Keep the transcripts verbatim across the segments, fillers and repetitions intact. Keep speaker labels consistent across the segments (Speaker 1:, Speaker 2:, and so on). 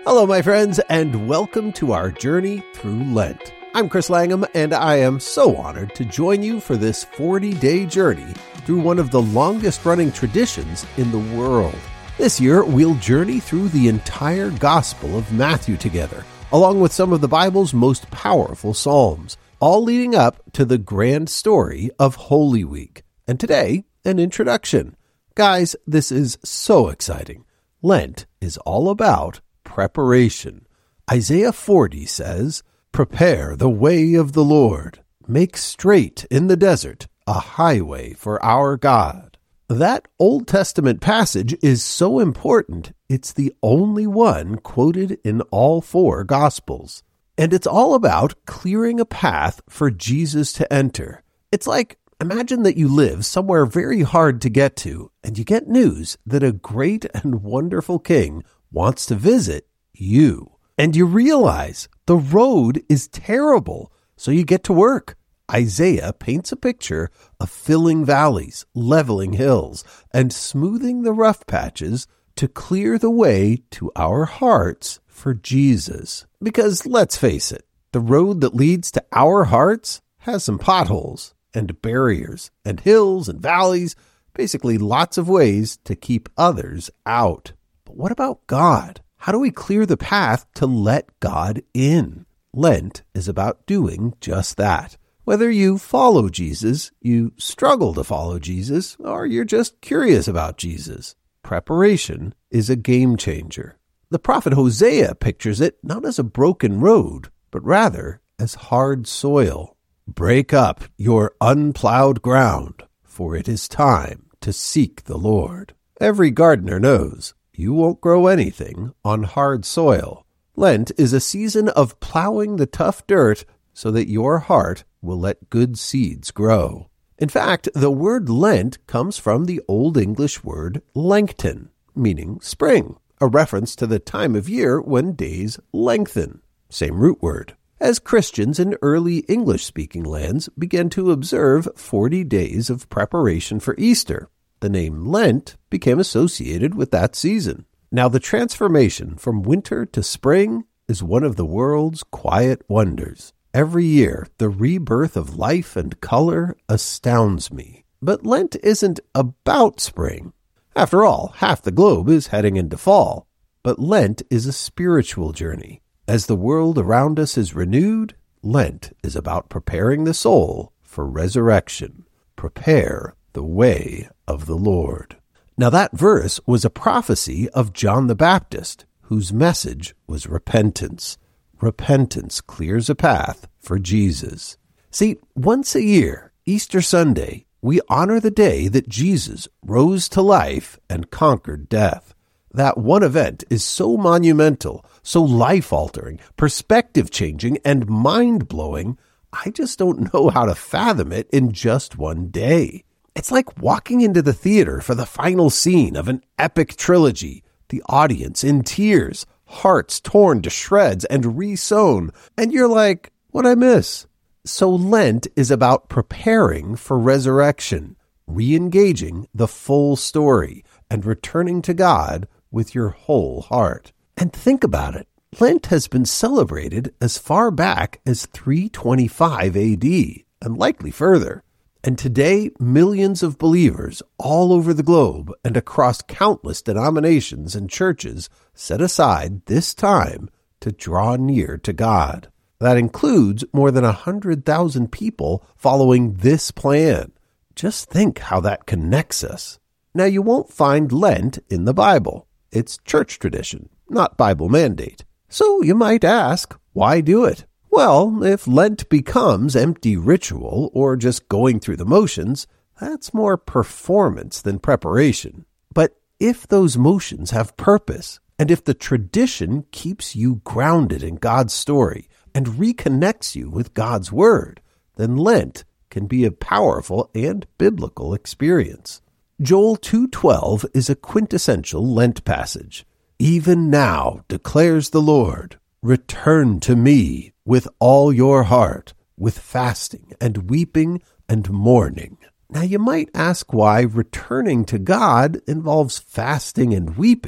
Speaker 1: Hello, my friends, and welcome to our journey through Lent. I'm Chris Langham, and I am so honored to join you for this forty-day journey through one of the longest-running traditions in the world. This year, we'll journey through the entire Gospel of Matthew together, along with some of the Bible's most powerful Psalms, all leading up to the grand story of Holy Week. And today, an introduction. Guys, this is so exciting. Lent is all about preparation. Isaiah forty says, "Prepare the way of the Lord. Make straight in the desert a highway for our God." That Old Testament passage is so important, it's the only one quoted in all four Gospels. And it's all about clearing a path for Jesus to enter. It's like, imagine that you live somewhere very hard to get to, and you get news that a great and wonderful king wants to visit you. And you realize the road is terrible, so you get to work. Isaiah paints a picture of filling valleys, leveling hills, and smoothing the rough patches to clear the way to our hearts for Jesus. Because let's face it, the road that leads to our hearts has some potholes and barriers and hills and valleys, basically lots of ways to keep others out. But what about God? How do we clear the path to let God in? Lent is about doing just that. Whether you follow Jesus, you struggle to follow Jesus, or you're just curious about Jesus, preparation is a game changer. The prophet Hosea pictures it not as a broken road, but rather as hard soil. Break up your unplowed ground, for it is time to seek the Lord. Every gardener knows you won't grow anything on hard soil. Lent is a season of plowing the tough dirt so that your heart will let good seeds grow. In fact, the word Lent comes from the Old English word lengthen, meaning spring, a reference to the time of year when days lengthen. Same root word. As Christians in early English-speaking lands began to observe forty days of preparation for Easter, the name Lent became associated with that season. Now, the transformation from winter to spring is one of the world's quiet wonders. Every year, the rebirth of life and color astounds me. But Lent isn't about spring. After all, half the globe is heading into fall. But Lent is a spiritual journey. As the world around us is renewed, Lent is about preparing the soul for resurrection. Prepare the way of the Lord. Now that verse was a prophecy of John the Baptist, whose message was repentance. Repentance clears a path for Jesus. See, once a year, Easter Sunday, we honor the day that Jesus rose to life and conquered death. That one event is so monumental, so life-altering, perspective-changing, and mind-blowing, I just don't know how to fathom it in just one day. It's like walking into the theater for the final scene of an epic trilogy, the audience in tears, hearts torn to shreds and re-sewn, and you're like, what'd I miss? So Lent is about preparing for resurrection, re-engaging the full story, and returning to God with your whole heart. And think about it. Lent has been celebrated as far back as three twenty-five A D, and likely further. And today, millions of believers all over the globe and across countless denominations and churches set aside this time to draw near to God. That includes more than one hundred thousand people following this plan. Just think how that connects us. Now, you won't find Lent in the Bible. It's church tradition, not Bible mandate. So you might ask, why do it? Well, if Lent becomes empty ritual or just going through the motions, that's more performance than preparation. But if those motions have purpose, and if the tradition keeps you grounded in God's story and reconnects you with God's Word, then Lent can be a powerful and biblical experience. Joel two twelve is a quintessential Lent passage. "Even now, declares the Lord, return to me with all your heart, with fasting and weeping and mourning." Now you might ask why returning to God involves fasting and weeping.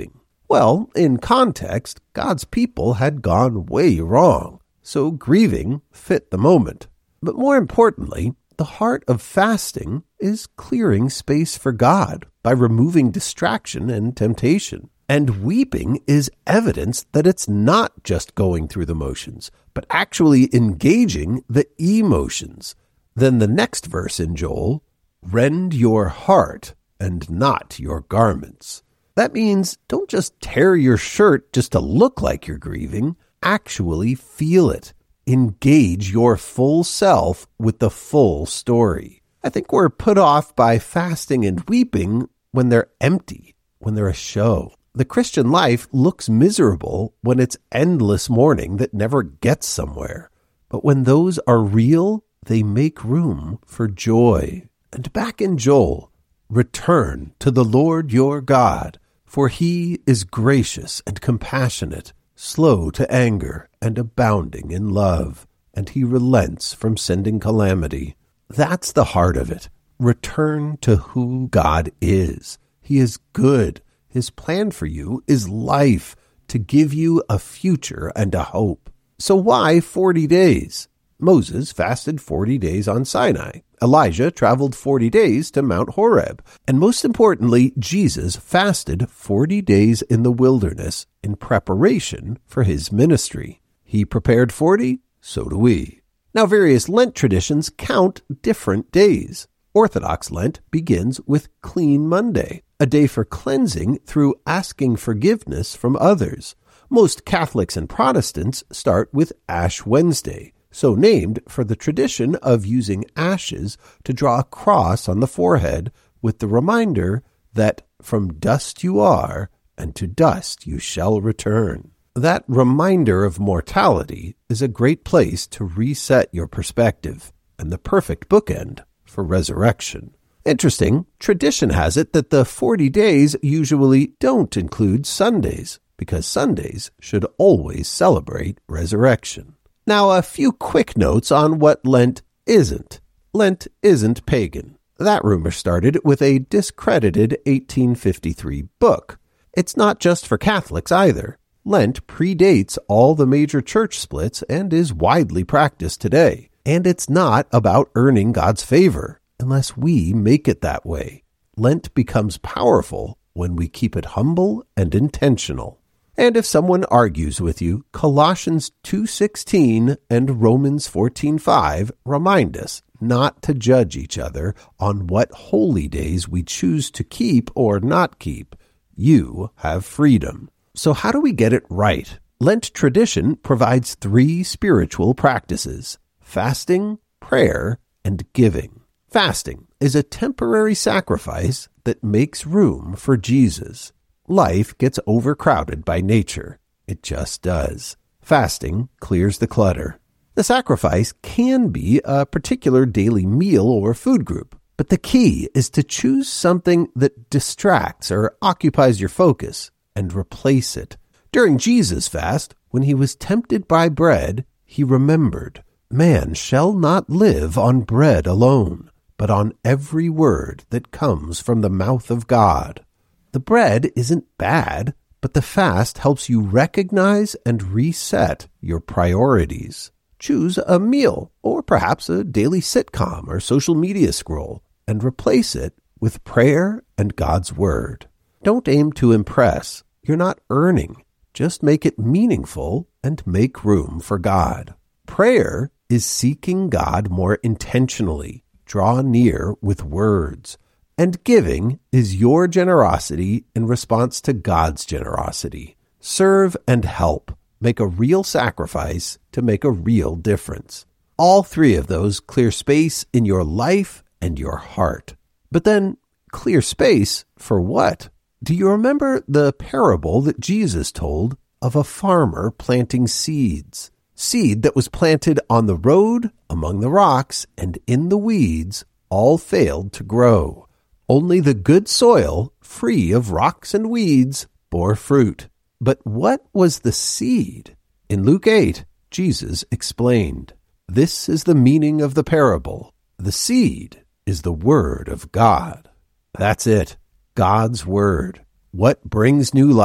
Speaker 1: Well, in context, God's people had gone way wrong, so grieving fit the moment. But more importantly, the heart of fasting is clearing space for God by removing distraction and temptation. And weeping is evidence that it's not just going through the motions, but actually engaging the emotions. Then the next verse in Joel, rend your heart and not your garments. That means don't just tear your shirt just to look like you're grieving. Actually feel it. Engage your full self with the full story. I think we're put off by fasting and weeping when they're empty, when they're a show. The Christian life looks miserable when it's endless mourning that never gets somewhere. But when those are real, they make room for joy. And back in Joel, return to the Lord your God, for he is gracious and compassionate, slow to anger and abounding in love, and he relents from sending calamity. That's the heart of it. Return to who God is. He is good. His plan for you is life, to give you a future and a hope. So why forty days? Moses fasted forty days on Sinai. Elijah traveled forty days to Mount Horeb. And most importantly, Jesus fasted forty days in the wilderness in preparation for his ministry. He prepared forty, so do we. Now, various Lent traditions count different days. Orthodox Lent begins with Clean Monday, a day for cleansing through asking forgiveness from others. Most Catholics and Protestants start with Ash Wednesday, so named for the tradition of using ashes to draw a cross on the forehead with the reminder that from dust you are, and to dust you shall return. That reminder of mortality is a great place to reset your perspective, and the perfect bookend for resurrection. Interesting, tradition has it that the forty days usually don't include Sundays, because Sundays should always celebrate resurrection. Now, a few quick notes on what Lent isn't. Lent isn't pagan. That rumor started with a discredited eighteen fifty-three book. It's not just for Catholics either. Lent predates all the major church splits and is widely practiced today. And it's not about earning God's favor, unless we make it that way. Lent becomes powerful when we keep it humble and intentional. And if someone argues with you, Colossians two sixteen and Romans fourteen five remind us not to judge each other on what holy days we choose to keep or not keep. You have freedom. So how do we get it right? Lent tradition provides three spiritual practices: fasting, prayer, and giving. Fasting is a temporary sacrifice that makes room for Jesus. Life gets overcrowded by nature. It just does. Fasting clears the clutter. The sacrifice can be a particular daily meal or food group, but the key is to choose something that distracts or occupies your focus and replace it. During Jesus' fast, when he was tempted by bread, he remembered, man shall not live on bread alone, but on every word that comes from the mouth of God. The bread isn't bad, but the fast helps you recognize and reset your priorities. Choose a meal, or perhaps a daily sitcom or social media scroll, and replace it with prayer and God's Word. Don't aim to impress. You're not earning. Just make it meaningful and make room for God. Prayer is seeking God more intentionally. Draw near with words. And giving is your generosity in response to God's generosity. Serve and help. Make a real sacrifice to make a real difference. All three of those clear space in your life and your heart. But then, clear space for what? Do you remember the parable that Jesus told of a farmer planting seeds? Seed that was planted on the road, among the rocks, and in the weeds, all failed to grow. Only the good soil, free of rocks and weeds, bore fruit. But what was the seed? In Luke eight, Jesus explained, "This is the meaning of the parable. The seed is the word of God." That's it, God's word. What brings new life?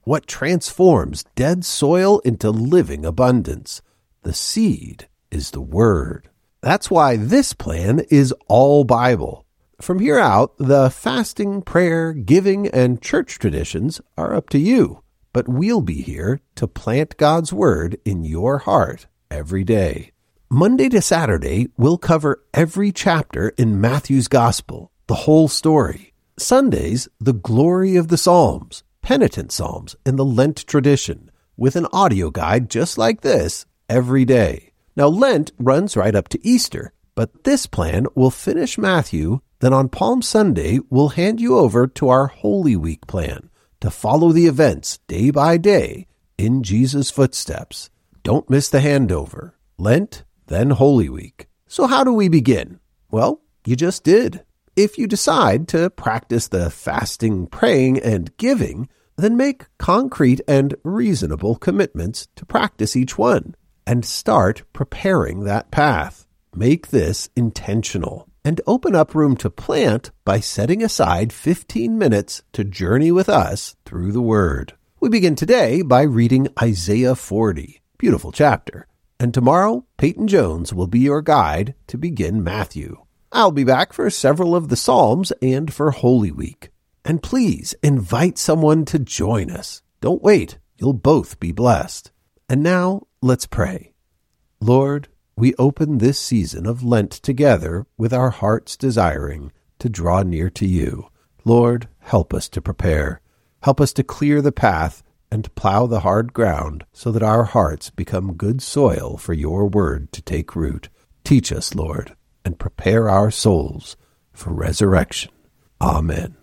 Speaker 1: what transforms dead soil into living abundance. The seed is the Word. That's why this plan is all Bible. From here out, the fasting, prayer, giving, and church traditions are up to you, but we'll be here to plant God's Word in your heart every day. Monday to Saturday, we'll cover every chapter in Matthew's Gospel, the whole story. Sundays, the glory of the Psalms, penitent psalms, and the Lent tradition, with an audio guide just like this every day. Now, Lent runs right up to Easter, but this plan will finish Matthew. Then on Palm Sunday, we'll hand you over to our Holy Week plan to follow the events day by day in Jesus' footsteps. Don't miss the handover. Lent, then Holy Week. So how do we begin? Well, you just did. If you decide to practice the fasting, praying, and giving, then make concrete and reasonable commitments to practice each one and start preparing that path. Make this intentional and open up room to plant by setting aside fifteen minutes to journey with us through the Word. We begin today by reading Isaiah forty. Beautiful chapter. And tomorrow, Peyton Jones will be your guide to begin Matthew. I'll be back for several of the Psalms and for Holy Week. And please invite someone to join us. Don't wait. You'll both be blessed. And now, let's pray. Lord, we open this season of Lent together with our hearts desiring to draw near to you. Lord, help us to prepare. Help us to clear the path and plow the hard ground so that our hearts become good soil for your word to take root. Teach us, Lord, and prepare our souls for resurrection. Amen.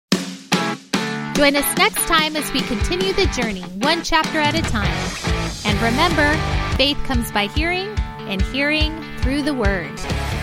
Speaker 2: Join us next time as we continue the journey, one chapter at a time. And remember, faith comes by hearing, and hearing through the Word.